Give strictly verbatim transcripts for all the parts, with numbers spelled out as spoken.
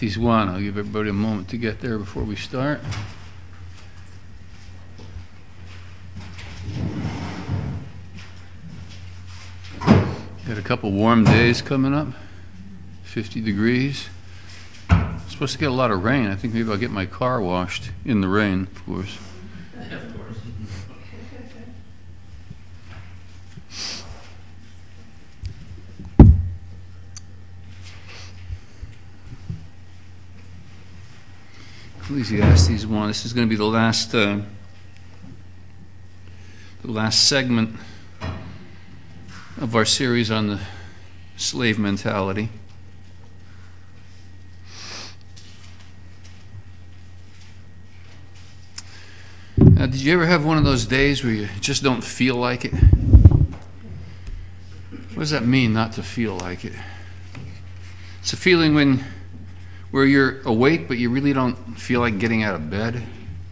Ecclesiastes one. I'll give everybody a moment to get there before we start. Got a couple warm days coming up, fifty degrees. I'm supposed to get a lot of rain. I think maybe I'll get my car washed in the rain, of course. Of course. Ecclesiastes one. This is going to be the last, uh, the last segment of our series on the slave mentality. Now, did you ever have one of those days where you just don't feel like it? What does that mean, not to feel like it? It's a feeling when where you're awake, but you really don't feel like getting out of bed.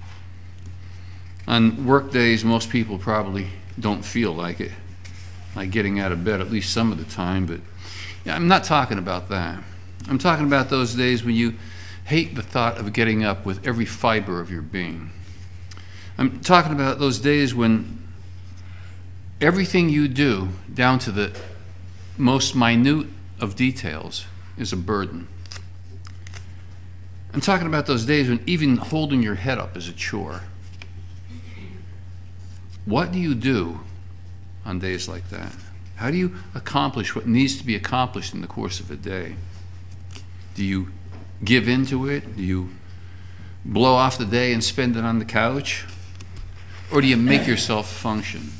On work days, most people probably don't feel like it, like getting out of bed, at least some of the time. But yeah, I'm not talking about that. I'm talking about those days when you hate the thought of getting up with every fiber of your being. I'm talking about those days when everything you do, down to the most minute of details, is a burden. I'm talking about those days when even holding your head up is a chore. What do you do on days like that? How do you accomplish what needs to be accomplished in the course of a day? Do you give into it? Do you blow off the day and spend it on the couch? Or do you make yourself function?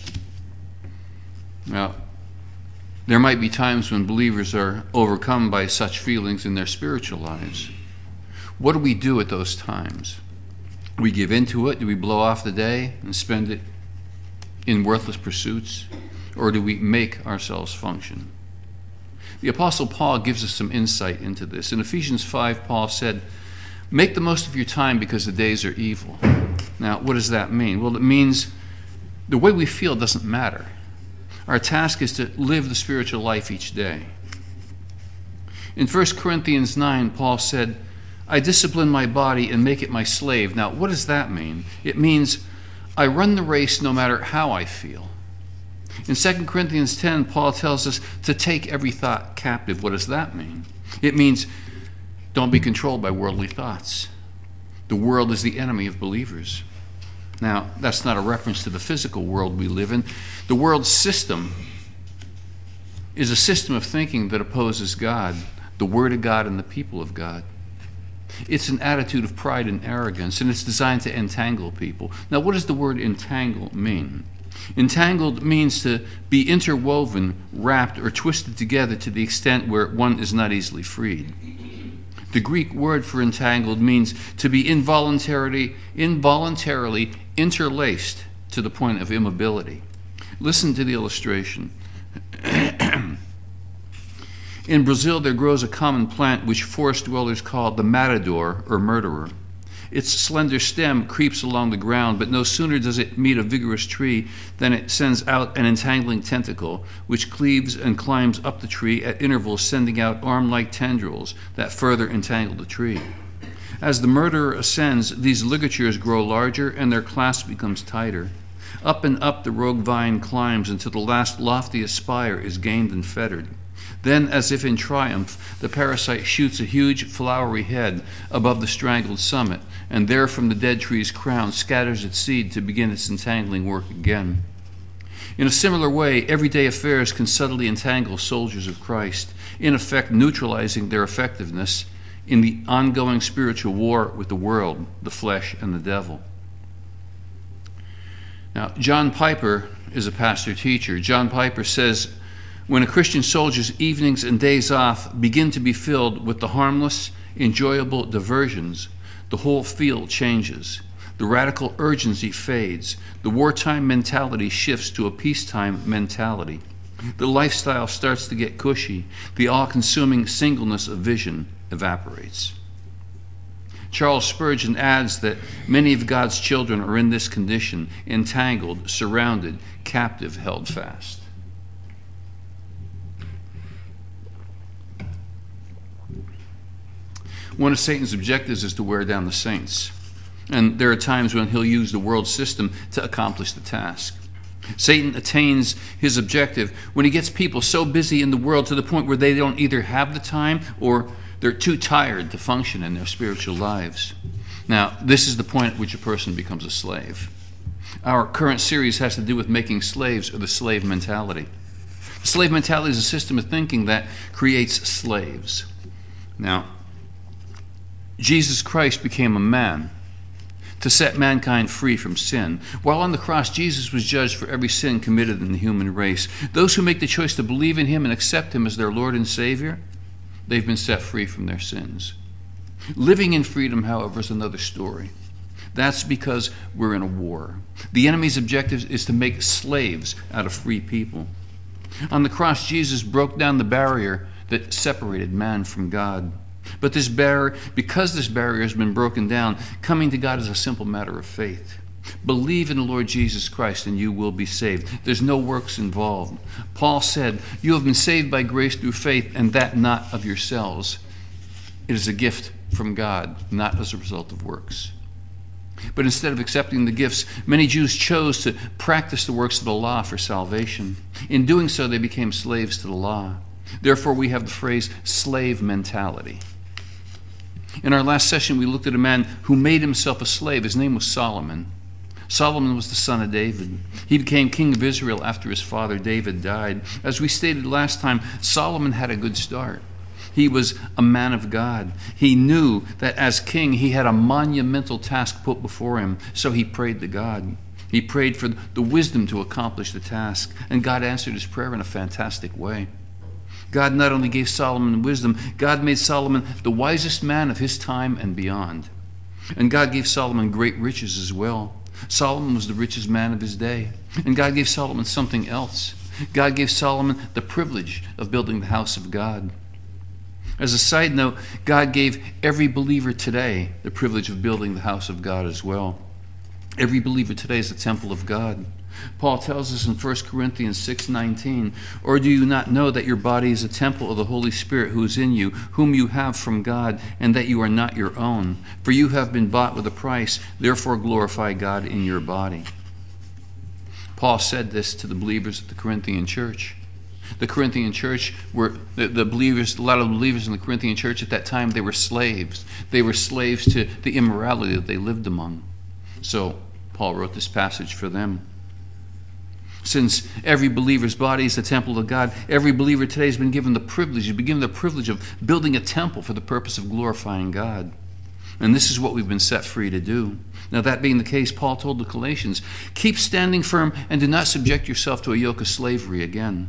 Now, there might be times when believers are overcome by such feelings in their spiritual lives. What do we do at those times? We give into it? Do we blow off the day and spend it in worthless pursuits? Or do we make ourselves function? The Apostle Paul gives us some insight into this. In Ephesians five, Paul said, "Make the most of your time because the days are evil." Now, what does that mean? Well, it means the way we feel doesn't matter. Our task is to live the spiritual life each day. In First Corinthians nine, Paul said, "I discipline my body and make it my slave." Now, what does that mean? It means I run the race no matter how I feel. In Second Corinthians ten, Paul tells us to take every thought captive. What does that mean? It means don't be controlled by worldly thoughts. The world is the enemy of believers. Now, that's not a reference to the physical world we live in. The world's system is a system of thinking that opposes God, the Word of God, and the people of God. It's an attitude of pride and arrogance, and it's designed to entangle people. Now, what does the word entangle mean? Entangled means to be interwoven, wrapped, or twisted together to the extent where one is not easily freed. The Greek word for entangled means to be involuntarily, involuntarily interlaced to the point of immobility. Listen to the illustration. In Brazil, there grows a common plant which forest dwellers call the matador, or murderer. Its slender stem creeps along the ground, but no sooner does it meet a vigorous tree than it sends out an entangling tentacle, which cleaves and climbs up the tree at intervals, sending out arm-like tendrils that further entangle the tree. As the murderer ascends, these ligatures grow larger and their clasp becomes tighter. Up and up the rogue vine climbs until the last loftiest spire is gained and fettered. Then, as if in triumph, the parasite shoots a huge flowery head above the strangled summit, and there from the dead tree's crown scatters its seed to begin its entangling work again. In a similar way, everyday affairs can subtly entangle soldiers of Christ, in effect neutralizing their effectiveness in the ongoing spiritual war with the world, the flesh, and the devil. Now, John Piper is a pastor-teacher. John Piper says, when a Christian soldier's evenings and days off begin to be filled with the harmless, enjoyable diversions, the whole field changes. The radical urgency fades. The wartime mentality shifts to a peacetime mentality. The lifestyle starts to get cushy. The all-consuming singleness of vision evaporates. Charles Spurgeon adds that many of God's children are in this condition, entangled, surrounded, captive, held fast. One of Satan's objectives is to wear down the saints. And there are times when he'll use the world system to accomplish the task. Satan attains his objective when he gets people so busy in the world to the point where they don't either have the time or they're too tired to function in their spiritual lives. Now, this is the point at which a person becomes a slave. Our current series has to do with making slaves, or the slave mentality. The slave mentality is a system of thinking that creates slaves. Now, Jesus Christ became a man to set mankind free from sin. While on the cross, Jesus was judged for every sin committed in the human race. Those who make the choice to believe in him and accept him as their Lord and Savior, they've been set free from their sins. Living in freedom, however, is another story. That's because we're in a war. The enemy's objective is to make slaves out of free people. On the cross, Jesus broke down the barrier that separated man from God. But this barrier, because this barrier has been broken down, coming to God is a simple matter of faith. Believe in the Lord Jesus Christ and you will be saved. There's no works involved. Paul said, you have been saved by grace through faith, and that not of yourselves. It is a gift from God, not as a result of works. But instead of accepting the gifts, many Jews chose to practice the works of the law for salvation. In doing so, they became slaves to the law. Therefore, we have the phrase slave mentality. In our last session, we looked at a man who made himself a slave. His name was Solomon. Solomon was the son of David. He became king of Israel after his father David died. As we stated last time, Solomon had a good start. He was a man of God. He knew that as king, he had a monumental task put before him, so he prayed to God. He prayed for the wisdom to accomplish the task, and God answered his prayer in a fantastic way. God not only gave Solomon wisdom, God made Solomon the wisest man of his time and beyond. And God gave Solomon great riches as well. Solomon was the richest man of his day. And God gave Solomon something else. God gave Solomon the privilege of building the house of God. As a side note, God gave every believer today the privilege of building the house of God as well. Every believer today is the temple of God. Paul tells us in First Corinthians six nineteen, or do you not know that your body is a temple of the Holy Spirit who is in you, whom you have from God, and that you are not your own? For you have been bought with a price, therefore glorify God in your body. Paul said this to the believers of the Corinthian church. The Corinthian church were, the, the believers, a lot of the believers in the Corinthian church at that time, they were slaves. They were slaves to the immorality that they lived among. So Paul wrote this passage for them. Since every believer's body is the temple of God, every believer today has been given the privilege, has been given the privilege of building a temple for the purpose of glorifying God. And this is what we've been set free to do. Now, that being the case, Paul told the Galatians, keep standing firm and do not subject yourself to a yoke of slavery again.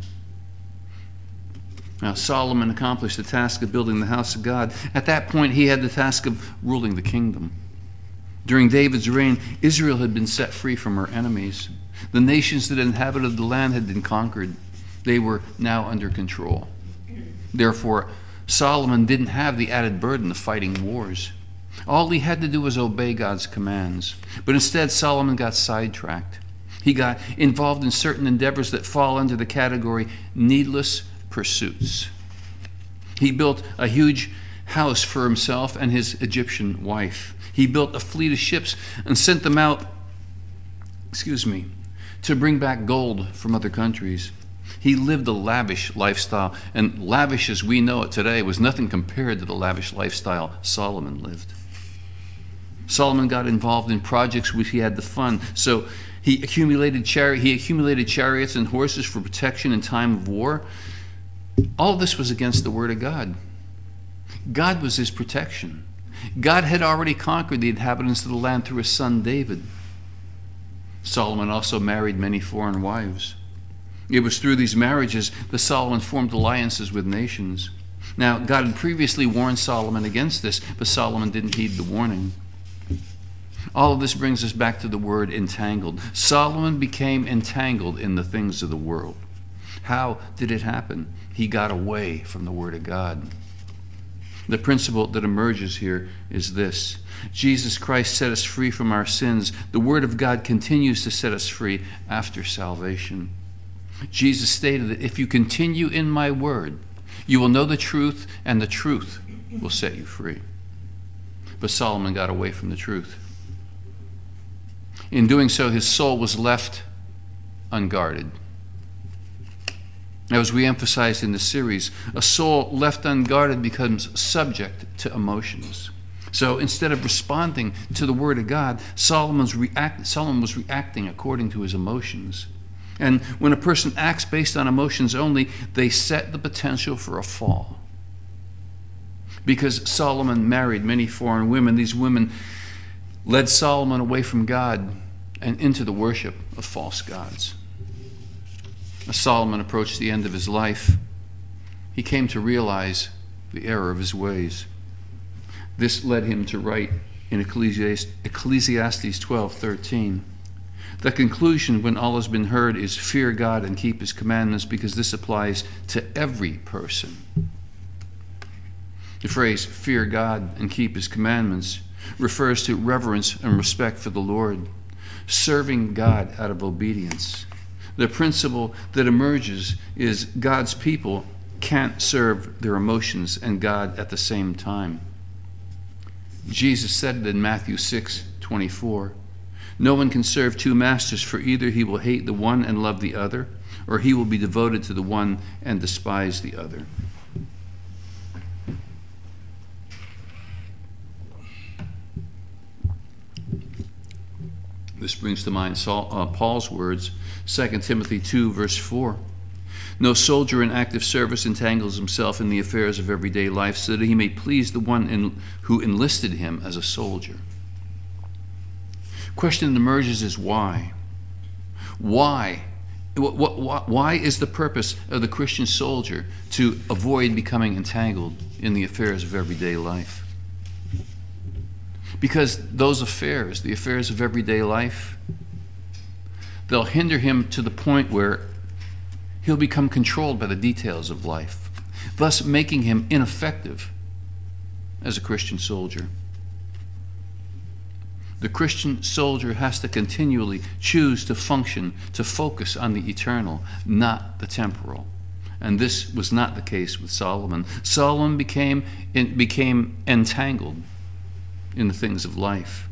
Now, Solomon accomplished the task of building the house of God. At that point, he had the task of ruling the kingdom. During David's reign, Israel had been set free from her enemies. The nations that inhabited the land had been conquered. They were now under control. Therefore, Solomon didn't have the added burden of fighting wars. All he had to do was obey God's commands. But instead, Solomon got sidetracked. He got involved in certain endeavors that fall under the category needless pursuits. He built a huge house for himself and his Egyptian wife. He built a fleet of ships and sent them out, excuse me, to bring back gold from other countries. He lived a lavish lifestyle, and lavish as we know it today was nothing compared to the lavish lifestyle Solomon lived. Solomon got involved in projects which he had to fund, so he accumulated chari- he accumulated chariots and horses for protection in time of war. All of this was against the word of God. God was his protection. God had already conquered the inhabitants of the land through his son David. Solomon also married many foreign wives. It was through these marriages that Solomon formed alliances with nations. Now, God had previously warned Solomon against this, but Solomon didn't heed the warning. All of this brings us back to the word entangled. Solomon became entangled in the things of the world. How did it happen? He got away from the word of God. The principle that emerges here is this. Jesus Christ set us free from our sins. The word of God continues to set us free after salvation. Jesus stated that if you continue in my word, you will know the truth, and the truth will set you free. But Solomon got away from the truth. In doing so, his soul was left unguarded. As we emphasized in the series, a soul left unguarded becomes subject to emotions. So instead of responding to the Word of God, Solomon's react, Solomon was reacting according to his emotions. And when a person acts based on emotions only, they set the potential for a fall. Because Solomon married many foreign women, these women led Solomon away from God and into the worship of false gods. As Solomon approached the end of his life, he came to realize the error of his ways. This led him to write in Ecclesiastes twelve thirteen. The conclusion when all has been heard is fear God and keep his commandments, because this applies to every person. The phrase fear God and keep his commandments refers to reverence and respect for the Lord, serving God out of obedience. The principle that emerges is God's people can't serve their emotions and God at the same time. Jesus said it in Matthew six twenty-four. No one can serve two masters, for either he will hate the one and love the other, or he will be devoted to the one and despise the other. This brings to mind Saul, uh, Paul's words, Second Timothy two, verse four. No soldier in active service entangles himself in the affairs of everyday life, so that he may please the one in, who enlisted him as a soldier. Question that emerges is why? Why? What, what, why is the purpose of the Christian soldier to avoid becoming entangled in the affairs of everyday life? Because those affairs, the affairs of everyday life, they'll hinder him to the point where he'll become controlled by the details of life, thus making him ineffective as a Christian soldier. The Christian soldier has to continually choose to function, to focus on the eternal, not the temporal. And this was not the case with Solomon. Solomon became, became entangled in the things of life.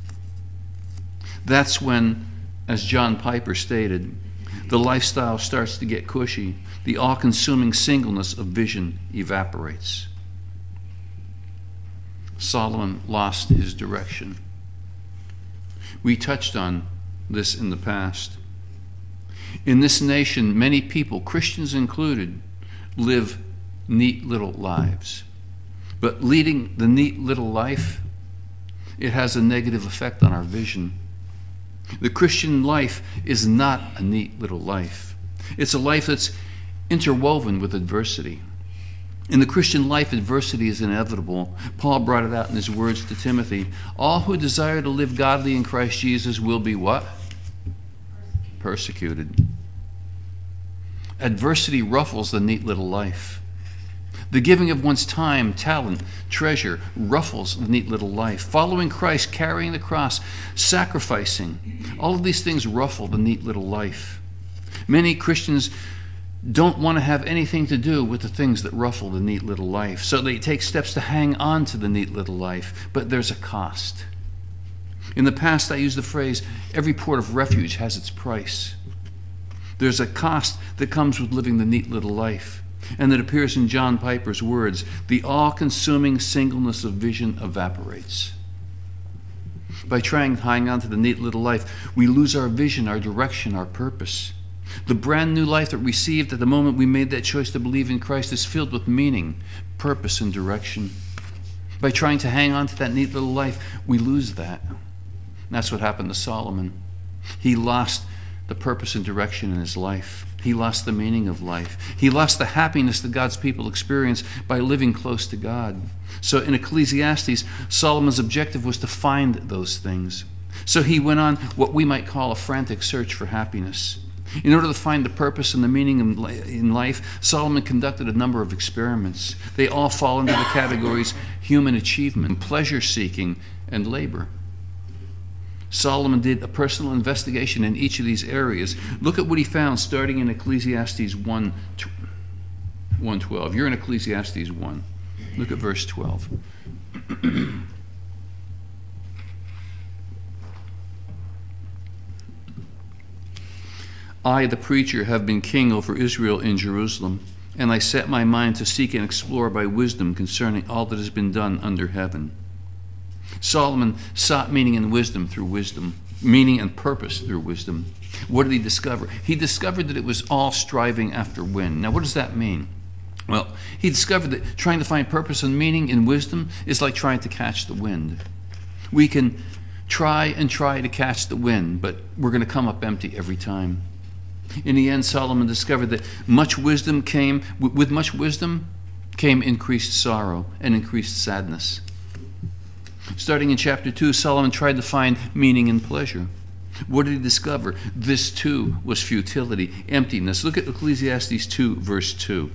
That's when, as John Piper stated, the lifestyle starts to get cushy. The all-consuming singleness of vision evaporates. Solomon lost his direction. We touched on this in the past. In this nation, many people, Christians included, live neat little lives. But leading the neat little life, it has a negative effect on our vision. The Christian life is not a neat little life. It's a life that's interwoven with adversity. In the Christian life, adversity is inevitable. Paul brought it out in his words to Timothy. All who desire to live godly in Christ Jesus will be what? Persecuted. Adversity ruffles the neat little life. The giving of one's time, talent, treasure ruffles the neat little life. Following Christ, carrying the cross, sacrificing, all of these things ruffle the neat little life. Many Christians don't want to have anything to do with the things that ruffle the neat little life. So they take steps to hang on to the neat little life, but there's a cost. In the past, I used the phrase, every port of refuge has its price. There's a cost that comes with living the neat little life, and that appears in John Piper's words, the all-consuming singleness of vision evaporates. By trying to hang on to the neat little life, we lose our vision, our direction, our purpose. The brand new life that we received at the moment we made that choice to believe in Christ is filled with meaning, purpose, and direction. By trying to hang on to that neat little life, we lose that. And that's what happened to Solomon. He lost the purpose and direction in his life. He lost the meaning of life. He lost the happiness that God's people experience by living close to God. So in Ecclesiastes, Solomon's objective was to find those things. So he went on what we might call a frantic search for happiness. In order to find the purpose and the meaning in life, Solomon conducted a number of experiments. They all fall into the categories human achievement, pleasure-seeking, and labor. Solomon did a personal investigation in each of these areas. Look at what he found starting in Ecclesiastes one twelve. You're in Ecclesiastes one. Look at verse twelve. I, the preacher, have been king over Israel in Jerusalem, and I set my mind to seek and explore by wisdom concerning all that has been done under heaven. Solomon sought meaning and wisdom through wisdom, meaning and purpose through wisdom. What did he discover? He discovered that it was all striving after wind. Now, what does that mean? Well, he discovered that trying to find purpose and meaning in wisdom is like trying to catch the wind. We can try and try to catch the wind, but we're going to come up empty every time. In the end, Solomon discovered that much wisdom came, with much wisdom came increased sorrow and increased sadness. Starting in chapter two, Solomon tried to find meaning and pleasure. What did he discover? This too was futility, emptiness. Look at Ecclesiastes two, verse two.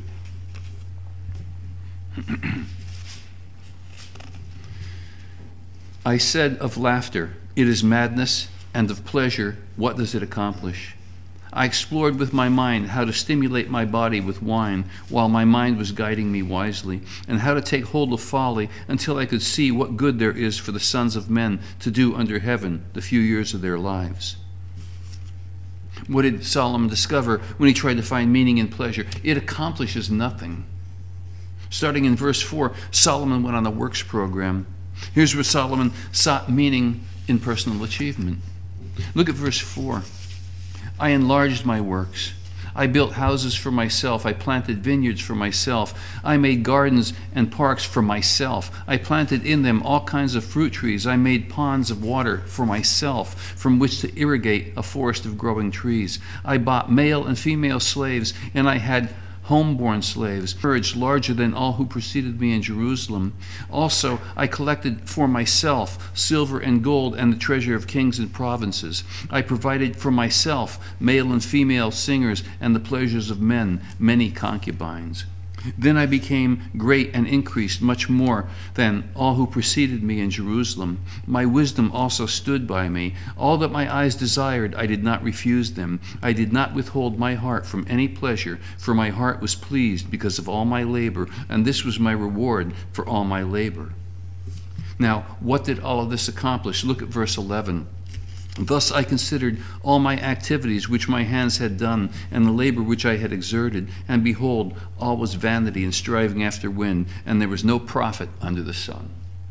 I said of laughter, it is madness, and of pleasure, what does it accomplish? I explored with my mind how to stimulate my body with wine while my mind was guiding me wisely, and how to take hold of folly until I could see what good there is for the sons of men to do under heaven the few years of their lives. What did Solomon discover when he tried to find meaning and pleasure? It accomplishes nothing. Starting in verse four, Solomon went on a works program. Here's where Solomon sought meaning in personal achievement. Look at verse four. I enlarged my works. I built houses for myself. I planted vineyards for myself. I made gardens and parks for myself. I planted in them all kinds of fruit trees. I made ponds of water for myself, from which to irrigate a forest of growing trees. I bought male and female slaves, and I had homeborn slaves, herds larger than all who preceded me in Jerusalem. Also, I collected for myself silver and gold and the treasure of kings and provinces. I provided for myself male and female singers and the pleasures of men, many concubines. Then I became great and increased much more than all who preceded me in Jerusalem. My wisdom also stood by me. All that my eyes desired, I did not refuse them. I did not withhold my heart from any pleasure, for my heart was pleased because of all my labor, and this was my reward for all my labor. Now, what did all of this accomplish? Look at verse eleven. Thus I considered all my activities which my hands had done, and the labor which I had exerted, and behold, all was vanity and striving after wind, and there was no profit under the sun.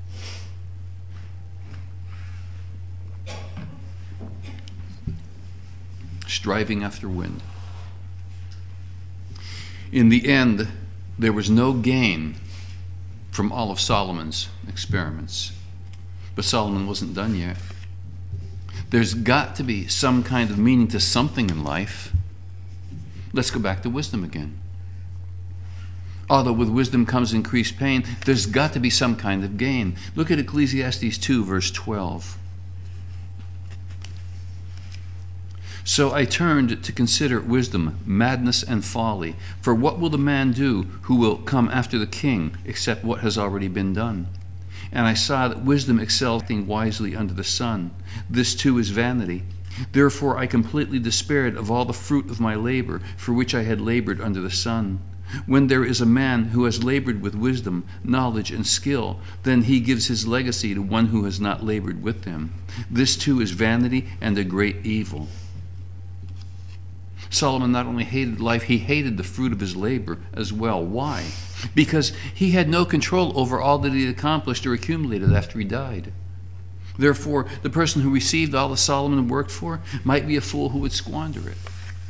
Striving after wind. In the end, there was no gain from all of Solomon's experiments. But Solomon wasn't done yet. There's got to be some kind of meaning to something in life. Let's go back to wisdom again. Although with wisdom comes increased pain, there's got to be some kind of gain. Look at Ecclesiastes two, verse twelve. So I turned to consider wisdom, madness, and folly. For what will the man do who will come after the king, except what has already been done? And I saw that wisdom excelled wisely under the sun. This too is vanity. Therefore I completely despaired of all the fruit of my labor, for which I had labored under the sun. When there is a man who has labored with wisdom, knowledge, and skill, then he gives his legacy to one who has not labored with them. This too is vanity and a great evil. Solomon not only hated life, he hated the fruit of his labor as well. Why? Because he had no control over all that he had accomplished or accumulated after he died. Therefore, the person who received all that Solomon worked for might be a fool who would squander it.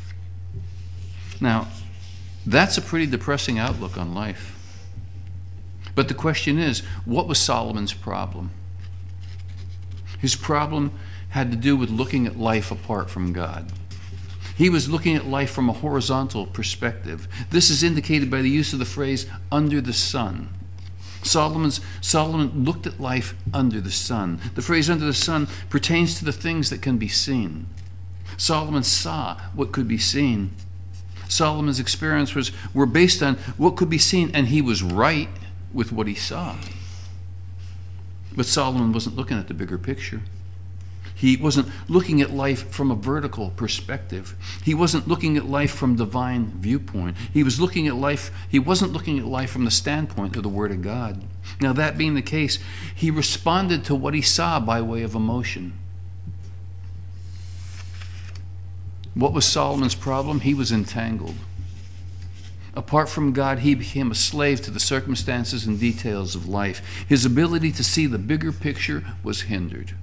Now, that's a pretty depressing outlook on life. But the question is, what was Solomon's problem? His problem had to do with looking at life apart from God. He was looking at life from a horizontal perspective. This is indicated by the use of the phrase, under the sun. Solomon's, Solomon looked at life under the sun. The phrase under the sun pertains to the things that can be seen. Solomon saw what could be seen. Solomon's experiences was, were based on what could be seen, and he was right with what he saw. But Solomon wasn't looking at the bigger picture. He wasn't looking at life from a vertical perspective. He wasn't looking at life from divine viewpoint. He was looking at life, he wasn't looking at life from the standpoint of the Word of God. Now, that being the case, he responded to what he saw by way of emotion. What was Solomon's problem? He was entangled. Apart from God, he became a slave to the circumstances and details of life. His ability to see the bigger picture was hindered.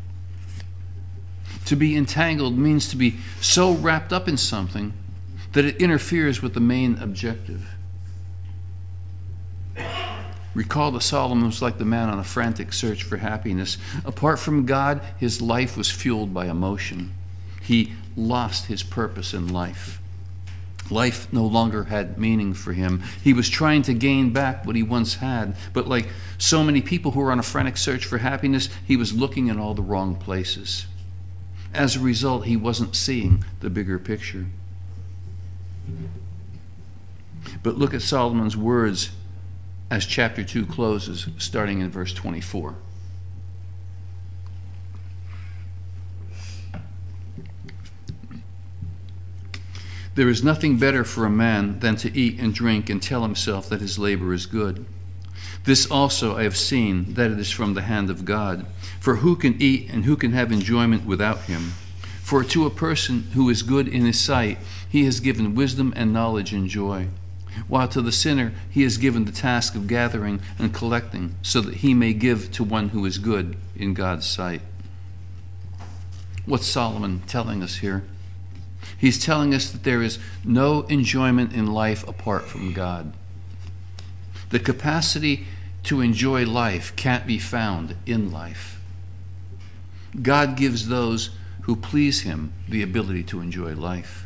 To be entangled means to be so wrapped up in something that it interferes with the main objective. Recall that Solomon was like the man on a frantic search for happiness. Apart from God, his life was fueled by emotion. He lost his purpose in life. Life no longer had meaning for him. He was trying to gain back what he once had, but like so many people who are on a frantic search for happiness, he was looking in all the wrong places. As a result, he wasn't seeing the bigger picture. But look at Solomon's words as chapter two closes, starting in verse twenty-four. There is nothing better for a man than to eat and drink and tell himself that his labor is good. This also I have seen, that it is from the hand of God. For who can eat and who can have enjoyment without him? For to a person who is good in his sight, he has given wisdom and knowledge and joy. While to the sinner he has given the task of gathering and collecting, so that he may give to one who is good in God's sight. What's Solomon telling us here? He's telling us that there is no enjoyment in life apart from God. The capacity to enjoy life can't be found in life. God gives those who please him the ability to enjoy life.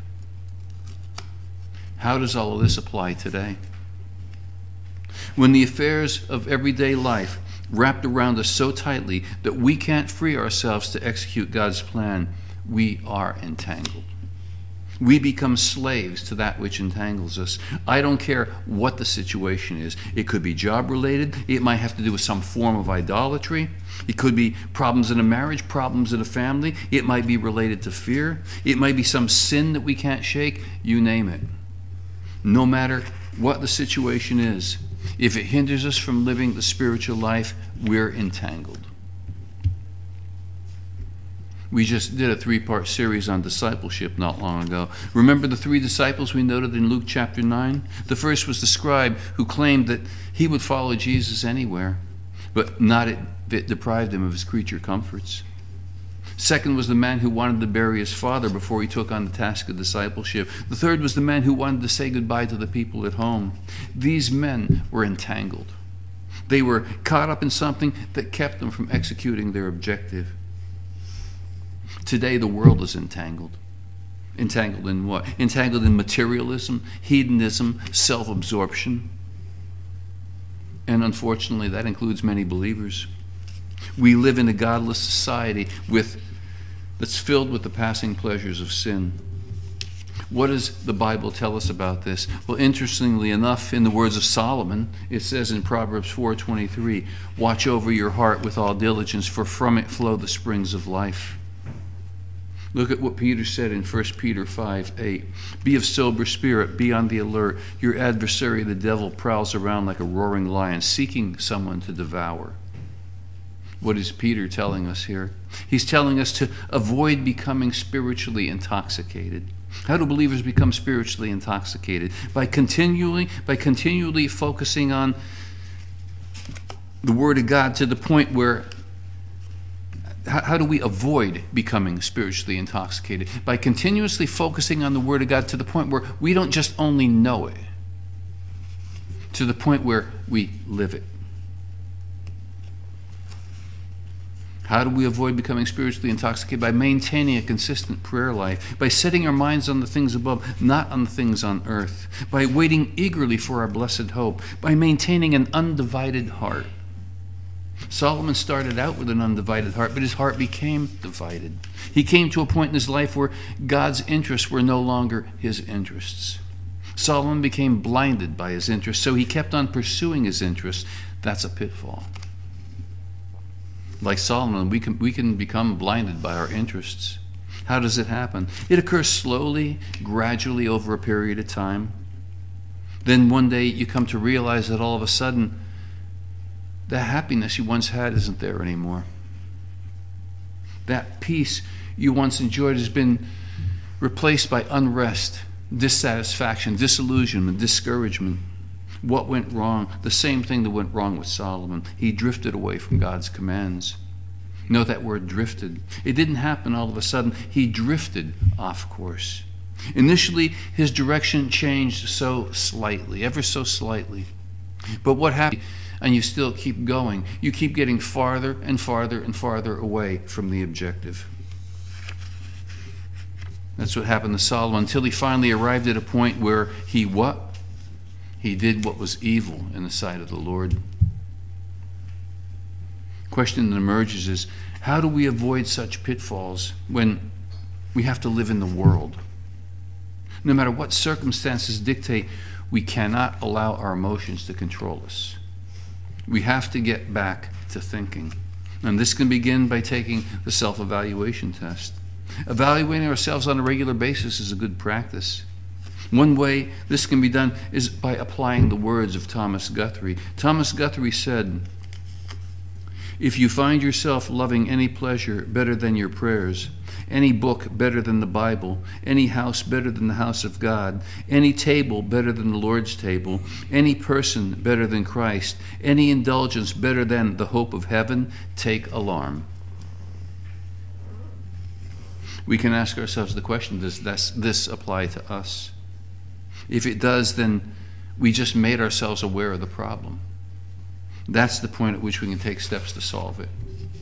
How does all of this apply today? When the affairs of everyday life wrapped around us so tightly that we can't free ourselves to execute God's plan, we are entangled. We become slaves to that which entangles us. I don't care what the situation is. It could be job related. It might have to do with some form of idolatry. It could be problems in a marriage, problems in a family. It might be related to fear. It might be some sin that we can't shake. You name it. No matter what the situation is, if it hinders us from living the spiritual life, we're entangled. We just did a three-part series on discipleship not long ago. Remember the three disciples we noted in Luke chapter nine? The first was the scribe who claimed that he would follow Jesus anywhere, but not if it deprived him of his creature comforts. Second was the man who wanted to bury his father before he took on the task of discipleship. The third was the man who wanted to say goodbye to the people at home. These men were entangled. They were caught up in something that kept them from executing their objective. Today, the world is entangled. Entangled in what? Entangled in materialism, hedonism, self-absorption. And unfortunately, that includes many believers. We live in a godless society with, that's filled with the passing pleasures of sin. What does the Bible tell us about this? Well, interestingly enough, in the words of Solomon, it says in Proverbs four twenty-three, "Watch over your heart with all diligence, for from it flow the springs of life." Look at what Peter said in First Peter five eight. "Be of sober spirit, be on the alert. Your adversary, the devil, prowls around like a roaring lion, seeking someone to devour." What is Peter telling us here? He's telling us to avoid becoming spiritually intoxicated. How do believers become spiritually intoxicated? By continually, by continually focusing on the Word of God to the point where How do we avoid becoming spiritually intoxicated? By continuously focusing on the Word of God to the point where we don't just only know it, to the point where we live it. How do we avoid becoming spiritually intoxicated? By maintaining a consistent prayer life, by setting our minds on the things above, not on the things on earth, by waiting eagerly for our blessed hope, by maintaining an undivided heart. Solomon started out with an undivided heart, but his heart became divided. He came to a point in his life where God's interests were no longer his interests. Solomon became blinded by his interests, so he kept on pursuing his interests. That's a pitfall. Like Solomon, we can, we can become blinded by our interests. How does it happen? It occurs slowly, gradually over a period of time. Then one day you come to realize that all of a sudden, the happiness you once had isn't there anymore. That peace you once enjoyed has been replaced by unrest, dissatisfaction, disillusionment, discouragement. What went wrong? The same thing that went wrong with Solomon. He drifted away from God's commands. Note that word drifted. It didn't happen all of a sudden. He drifted off course. Initially, his direction changed so slightly, ever so slightly. But what happened? And you still keep going. You keep getting farther and farther and farther away from the objective. That's what happened to Solomon until he finally arrived at a point where he what? He did what was evil in the sight of the Lord. Question that emerges is, how do we avoid such pitfalls when we have to live in the world? No matter what circumstances dictate, we cannot allow our emotions to control us. We have to get back to thinking. And this can begin by taking the self-evaluation test. Evaluating ourselves on a regular basis is a good practice. One way this can be done is by applying the words of Thomas Guthrie. Thomas Guthrie said, "If you find yourself loving any pleasure better than your prayers, any book better than the Bible, any house better than the house of God, any table better than the Lord's table, any person better than Christ, any indulgence better than the hope of heaven, take alarm." We can ask ourselves the question, does this, this apply to us? If it does, then we just made ourselves aware of the problem. That's the point at which we can take steps to solve it.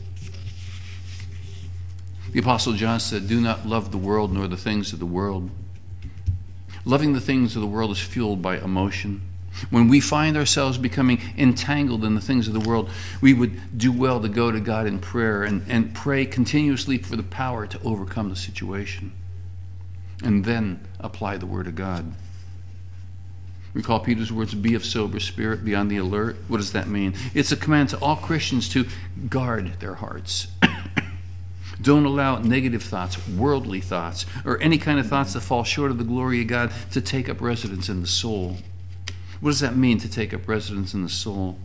The Apostle John said, "Do not love the world nor the things of the world." Loving the things of the world is fueled by emotion. When we find ourselves becoming entangled in the things of the world, we would do well to go to God in prayer and, and pray continuously for the power to overcome the situation. And then apply the Word of God. Recall Peter's words, "Be of sober spirit, be on the alert." What does that mean? It's a command to all Christians to guard their hearts. Don't allow negative thoughts, worldly thoughts, or any kind of thoughts that fall short of the glory of God to take up residence in the soul. What does that mean, to take up residence in the soul?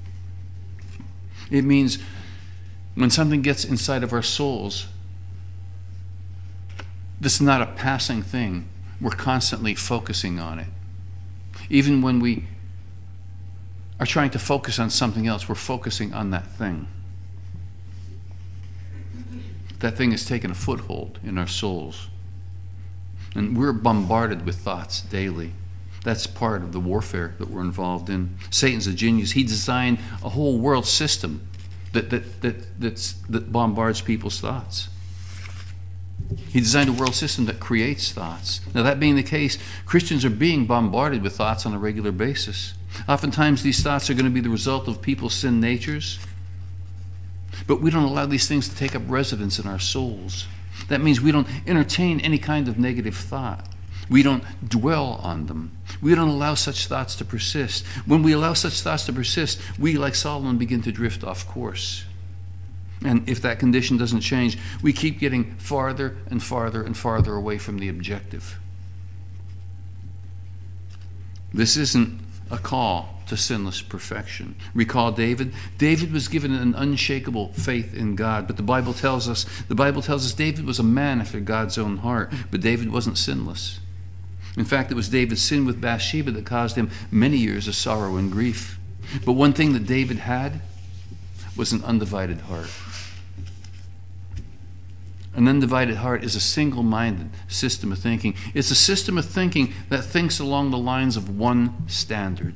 It means when something gets inside of our souls, this is not a passing thing. We're constantly focusing on it. Even when we are trying to focus on something else, we're focusing on that thing. That thing has taken a foothold in our souls. And we're bombarded with thoughts daily. That's part of the warfare that we're involved in. Satan's a genius. He designed a whole world system that, that, that, that's, that bombards people's thoughts. He designed a world system that creates thoughts. Now, that being the case, Christians are being bombarded with thoughts on a regular basis. Oftentimes, these thoughts are going to be the result of people's sin natures. But we don't allow these things to take up residence in our souls. That means we don't entertain any kind of negative thought. We don't dwell on them. We don't allow such thoughts to persist. When we allow such thoughts to persist, we, like Solomon, begin to drift off course. And if that condition doesn't change, we keep getting farther and farther and farther away from the objective. This isn't a call to sinless perfection. Recall David. David was given an unshakable faith in God, but the Bible tells us, the Bible tells us David was a man after God's own heart, but David wasn't sinless. In fact, it was David's sin with Bathsheba that caused him many years of sorrow and grief. But one thing that David had was an undivided heart. An undivided heart is a single-minded system of thinking. It's a system of thinking that thinks along the lines of one standard.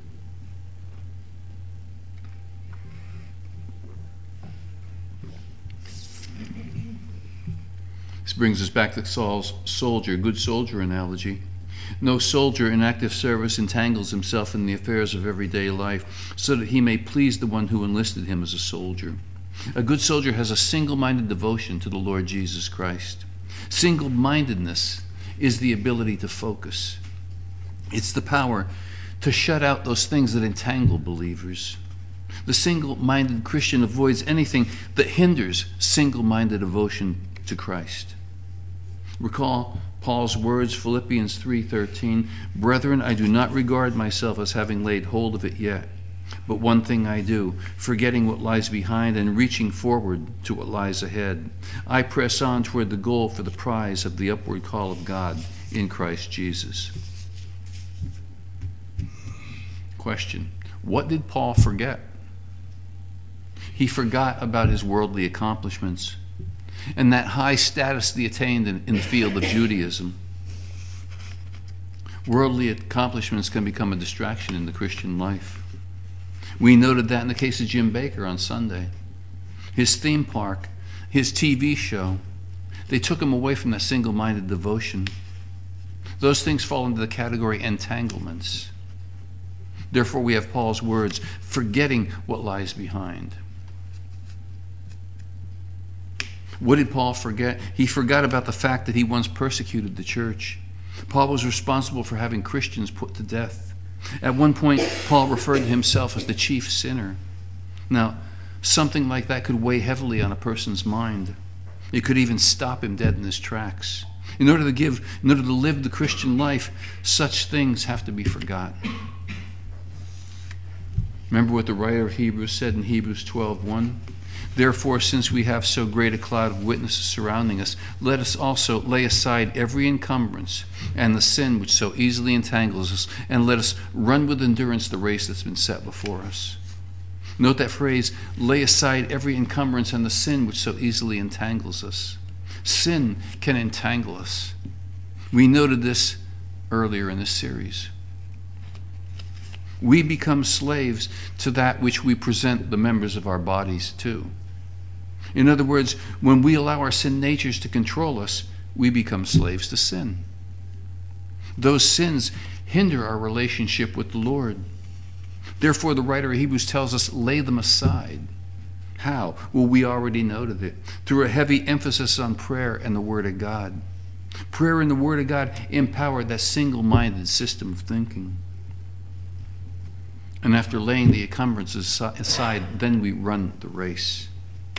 This brings us back to Saul's soldier, good soldier analogy. No soldier in active service entangles himself in the affairs of everyday life so that he may please the one who enlisted him as a soldier. A good soldier has a single-minded devotion to the Lord Jesus Christ. Single-mindedness is the ability to focus. It's the power to shut out those things that entangle believers. The single-minded Christian avoids anything that hinders single-minded devotion to Christ. Recall Paul's words, Philippians three thirteen, "Brethren, I do not regard myself as having laid hold of it yet, But one thing I do, forgetting what lies behind and reaching forward to what lies ahead, I press on toward the goal for the prize of the upward call of God in Christ Jesus. Question: what did Paul forget? He forgot about his worldly accomplishments and that high status that he attained in, in the field of Judaism. Worldly accomplishments can become a distraction in the Christian life. We noted that in the case of Jim Bakker on Sunday. His theme park, his T V show, they took him away from that single-minded devotion. Those things fall into the category entanglements. Therefore, we have Paul's words, forgetting what lies behind. What did Paul forget? He forgot about the fact that he once persecuted the church. Paul was responsible for having Christians put to death. At one point, Paul referred to himself as the chief sinner. Now, something like that could weigh heavily on a person's mind. It could even stop him dead in his tracks. In order to give, in order to live the Christian life, such things have to be forgotten. Remember what the writer of Hebrews said in Hebrews twelve one? Therefore, since we have so great a cloud of witnesses surrounding us, let us also lay aside every encumbrance and the sin which so easily entangles us, and let us run with endurance the race that's been set before us. Note that phrase, lay aside every encumbrance and the sin which so easily entangles us. Sin can entangle us. We noted this earlier in this series. We become slaves to that which we present the members of our bodies to. In other words, when we allow our sin natures to control us, we become slaves to sin. Those sins hinder our relationship with the Lord. Therefore, the writer of Hebrews tells us, lay them aside. How? Well, we already noted it. Through a heavy emphasis on prayer and the Word of God. Prayer and the Word of God empowered that single-minded system of thinking. And after laying the encumbrances aside, then we run the race.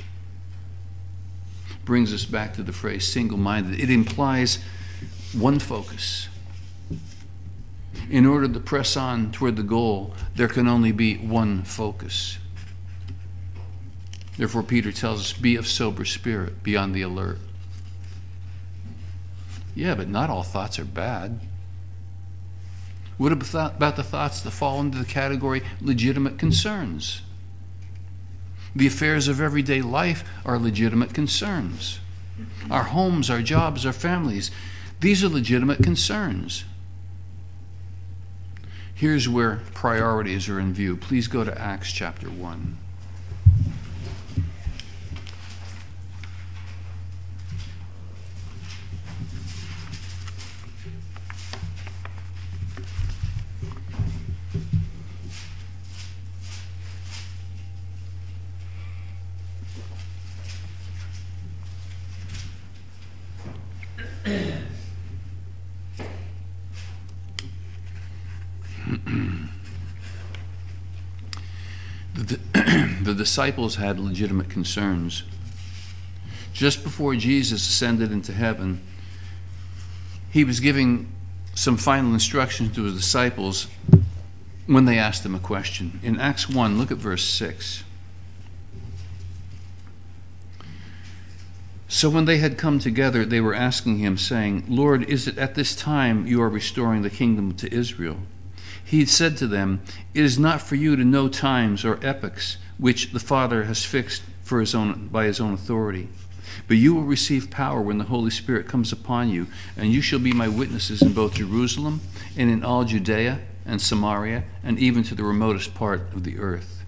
Brings us back to the phrase single-minded. It implies one focus. In order to press on toward the goal, there can only be one focus. Therefore, Peter tells us, be of sober spirit, be on the alert. Yeah, but not all thoughts are bad. What about the thoughts that fall into the category legitimate concerns? The affairs of everyday life are legitimate concerns. Our homes, our jobs, our families, these are legitimate concerns. Here's where priorities are in view. Please go to Acts chapter one. The, the disciples had legitimate concerns. Just before Jesus ascended into heaven, he was giving some final instructions to his disciples when they asked him a question. In Acts one, look at verse six. So when they had come together, they were asking him, saying, Lord, is it at this time you are restoring the kingdom to Israel? He said to them, it is not for you to know times or epochs which the Father has fixed for his own, by his own authority. But you will receive power when the Holy Spirit comes upon you, and you shall be my witnesses in both Jerusalem and in all Judea and Samaria, and even to the remotest part of the earth.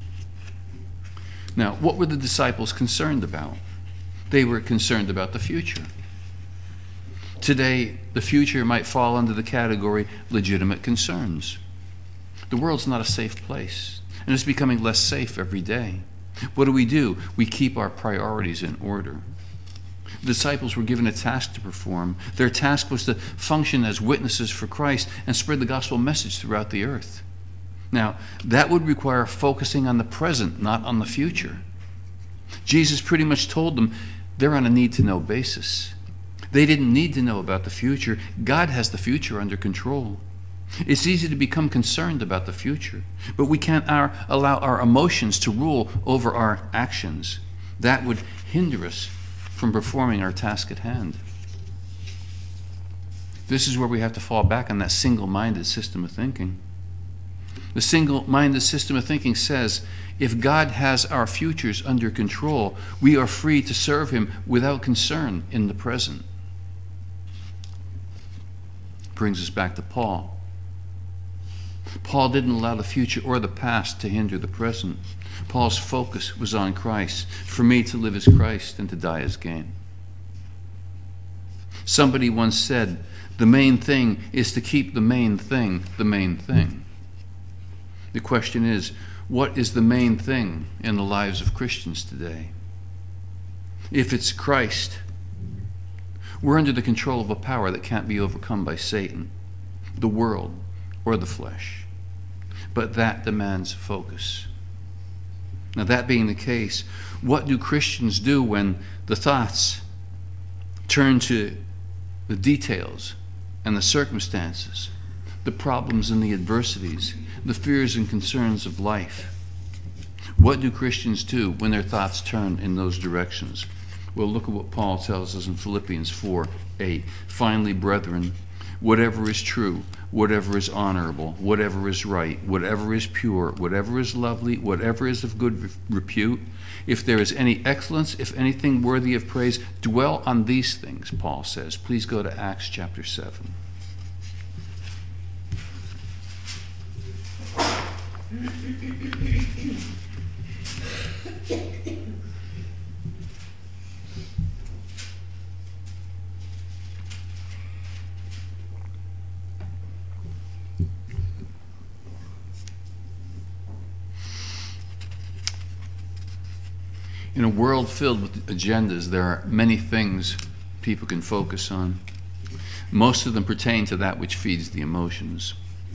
Now, what were the disciples concerned about? They were concerned about the future. Today, the future might fall under the category legitimate concerns. The world's not a safe place, and it's becoming less safe every day. What do we do? We keep our priorities in order. The disciples were given a task to perform. Their task was to function as witnesses for Christ and spread the gospel message throughout the earth. Now, that would require focusing on the present, not on the future. Jesus pretty much told them they're on a need-to-know basis. They didn't need to know about the future. God has the future under control. It's easy to become concerned about the future, but we can't our, allow our emotions to rule over our actions. That would hinder us from performing our task at hand. This is where we have to fall back on that single-minded system of thinking. The single-minded system of thinking says, if God has our futures under control, we are free to serve him without concern in the present. Brings us back to Paul. Paul didn't allow the future or the past to hinder the present. Paul's focus was on Christ. For me, to live is Christ, and to die is gain. Somebody once said, the main thing is to keep the main thing the main thing. The question is, what is the main thing in the lives of Christians today? If it's Christ, we're under the control of a power that can't be overcome by Satan, the world, or the flesh. But that demands focus. Now, that being the case, what do Christians do when the thoughts turn to the details and the circumstances, the problems and the adversities, the fears and concerns of life? What do Christians do when their thoughts turn in those directions? Well, look at what Paul tells us in Philippians four eight. Finally, brethren, whatever is true, whatever is honorable, whatever is right, whatever is pure, whatever is lovely, whatever is of good repute, if there is any excellence, if anything worthy of praise, dwell on these things, Paul says. Please go to Acts chapter seven. In a world filled with agendas, there are many things people can focus on. Most of them pertain to that which feeds the emotions.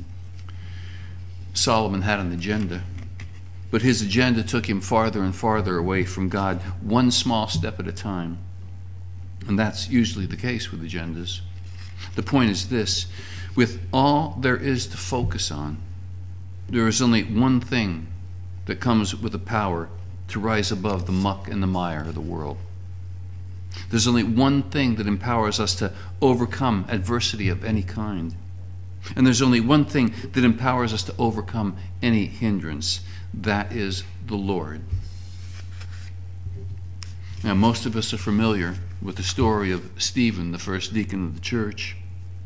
Solomon had an agenda, but his agenda took him farther and farther away from God, one small step at a time. And that's usually the case with agendas. The point is this: with all there is to focus on, there is only one thing that comes with the power to rise above the muck and the mire of the world. There's only one thing that empowers us to overcome adversity of any kind. And there's only one thing that empowers us to overcome any hindrance. That is the Lord. Now, most of us are familiar with the story of Stephen, the first deacon of the church.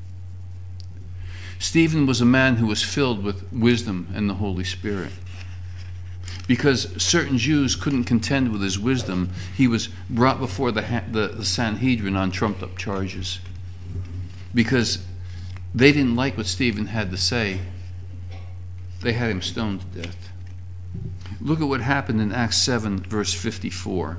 Stephen was a man who was filled with wisdom and the Holy Spirit. Because certain Jews couldn't contend with his wisdom, he was brought before the, the, the Sanhedrin on trumped-up charges. Because they didn't like what Stephen had to say, they had him stoned to death. Look at what happened in Acts seven, verse fifty-four.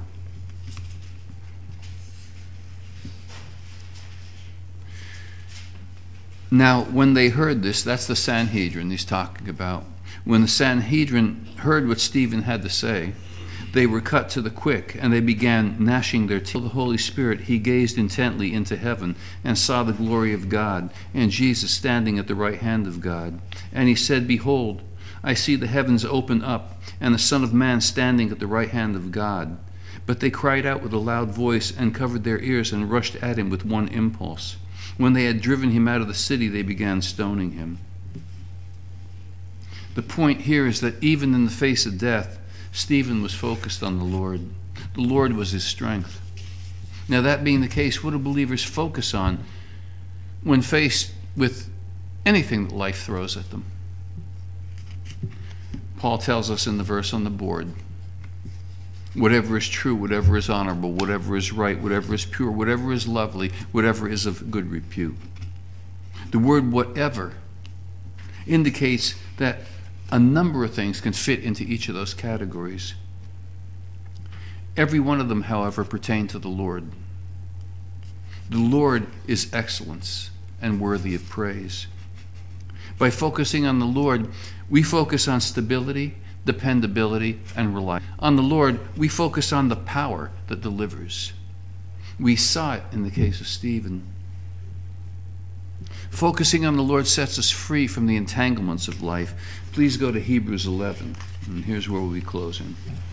Now, when they heard this, that's the Sanhedrin he's talking about. When the Sanhedrin heard what Stephen had to say, they were cut to the quick, and they began gnashing their teeth. The Holy Spirit, he gazed intently into heaven and saw the glory of God, and Jesus standing at the right hand of God. And he said, Behold, I see the heavens open up, and the Son of Man standing at the right hand of God. But they cried out with a loud voice and covered their ears and rushed at him with one impulse. When they had driven him out of the city, they began stoning him. The point here is that even in the face of death, Stephen was focused on the Lord. The Lord was his strength. Now, that being the case, what do believers focus on when faced with anything that life throws at them? Paul tells us in the verse on the board, whatever is true, whatever is honorable, whatever is right, whatever is pure, whatever is lovely, whatever is of good repute. The word whatever indicates that a number of things can fit into each of those categories. Every one of them, however, pertain to the Lord. The Lord is excellence and worthy of praise. By focusing on the Lord, we focus on stability, dependability, and reliability. On the Lord, we focus on the power that delivers. We saw it in the case of Stephen. Focusing on the Lord sets us free from the entanglements of life. Please go to Hebrews eleven, and here's where we'll be closing.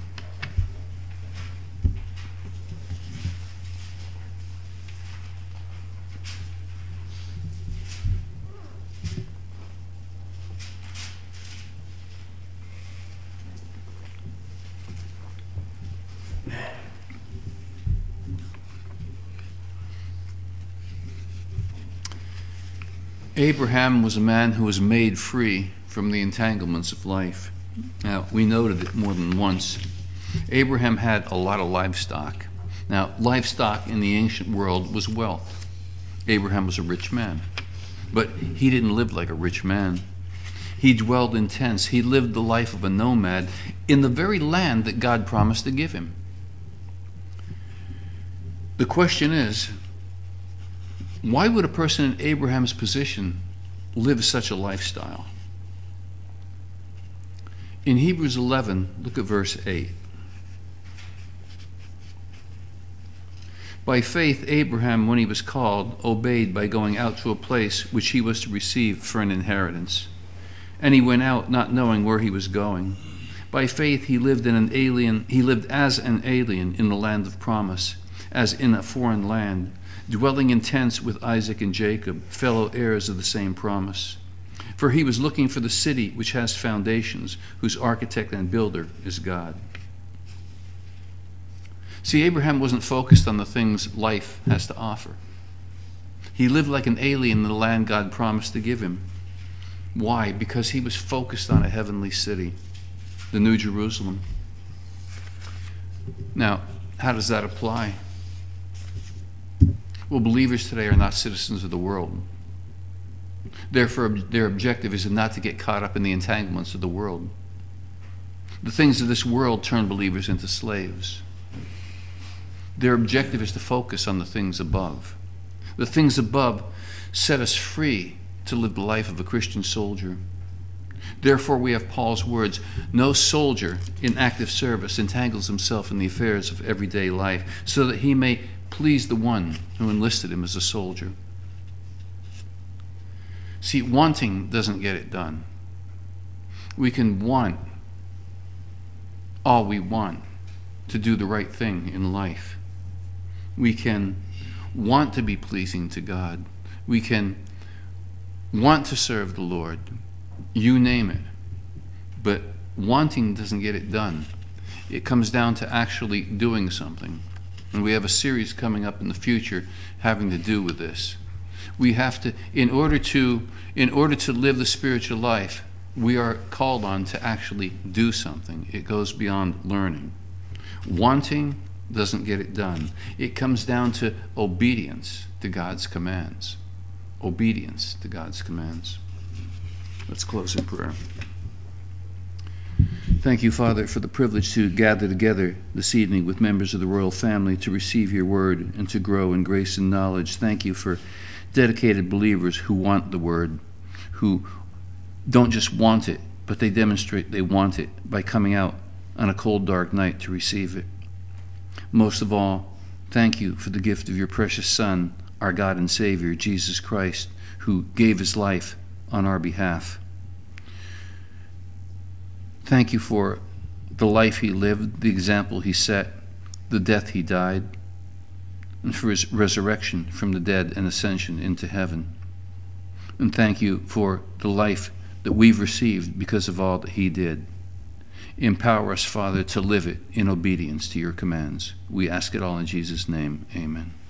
Abraham was a man who was made free from the entanglements of life. Now, we noted it more than once. Abraham had a lot of livestock. Now, livestock in the ancient world was wealth. Abraham was a rich man, but he didn't live like a rich man. He dwelled in tents. He lived the life of a nomad in the very land that God promised to give him. The question is, why would a person in Abraham's position live such a lifestyle? In Hebrews eleven, look at verse eight. By faith, Abraham, when he was called, obeyed by going out to a place which he was to receive for an inheritance. And he went out not knowing where he was going. By faith, he lived in an alien, he lived as an alien in the land of promise, as in a foreign land, dwelling in tents with Isaac and Jacob, fellow heirs of the same promise. For he was looking for the city which has foundations, whose architect and builder is God. See, Abraham wasn't focused on the things life has to offer. He lived like an alien in the land God promised to give him. Why? Because he was focused on a heavenly city, the New Jerusalem. Now, how does that apply? Well, believers today are not citizens of the world. Therefore, their objective is not to get caught up in the entanglements of the world. The things of this world turn believers into slaves. Their objective is to focus on the things above. The things above set us free to live the life of a Christian soldier. Therefore, we have Paul's words, no soldier in active service entangles himself in the affairs of everyday life, so that he may please the one who enlisted him as a soldier. See, wanting doesn't get it done. We can want all we want to do the right thing in life. We can want to be pleasing to God. We can want to serve the Lord. You name it. But wanting doesn't get it done. It comes down to actually doing something. And we have a series coming up in the future having to do with this. We have to, in order to, in order to live the spiritual life, we are called on to actually do something. It goes beyond learning. Wanting doesn't get it done. It comes down to obedience to God's commands. Obedience to God's commands. Let's close in prayer. Thank you, Father, for the privilege to gather together this evening with members of the royal family to receive your word and to grow in grace and knowledge. Thank you for dedicated believers who want the word, who don't just want it, but they demonstrate they want it by coming out on a cold, dark night to receive it. Most of all, thank you for the gift of your precious Son, our God and Savior, Jesus Christ, who gave his life on our behalf. Thank you for the life he lived, the example he set, the death he died, and for his resurrection from the dead and ascension into heaven. And thank you for the life that we've received because of all that he did. Empower us, Father, to live it in obedience to your commands. We ask it all in Jesus' name. Amen.